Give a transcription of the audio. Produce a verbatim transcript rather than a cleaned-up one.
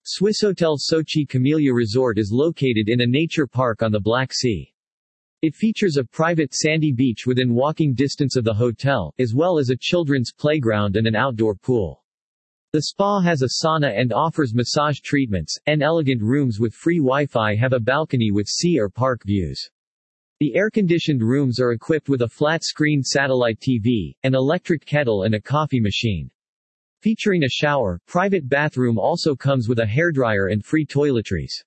Swissôtel Sochi Camellia Resort is located in a nature park on the Black Sea. It features a private sandy beach within walking distance of the hotel, as well as a children's playground and an outdoor pool. The spa has a sauna and offers massage treatments, and elegant rooms with free Wi-Fi have a balcony with sea or park views. The air-conditioned rooms are equipped with a flat-screen satellite T V, an electric kettle and a coffee machine. Featuring a shower, private bathroom also comes with a hairdryer and free toiletries.